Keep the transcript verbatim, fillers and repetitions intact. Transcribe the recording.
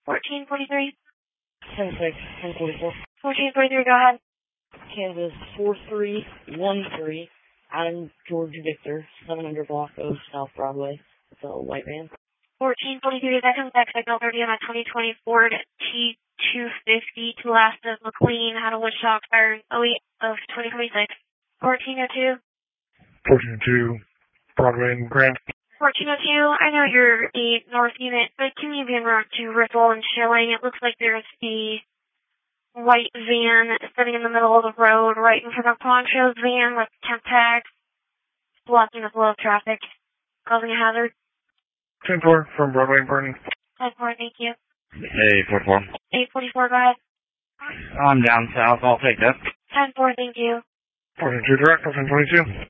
fourteen forty-three. ten six, ten forty-four. fourteen forty-three, go ahead. Kansas four three one three. Adam George Victor, seven hundred block of South Broadway. It's a white van. fourteen forty-three, that comes back signal thirty on a twenty twenty Ford T two fifty to last of McLean, had a wood shock fire oh eight of twenty twenty-six. fourteen oh two. fourteen oh two, Broadway and Grant. fourteen oh two, I know you're the north unit, but can you be en route to Ripple and Schilling? It looks like there's the white van sitting in the middle of the road right in front of Poncho's van with temp tags, blocking the flow of traffic, causing a hazard. ten four from Broadway and Burning. ten four, thank you. Hey, forty-four. eight forty-four, go ahead. I'm down south. I'll take that. ten four, thank you. fourteen two direct, ten twenty-two.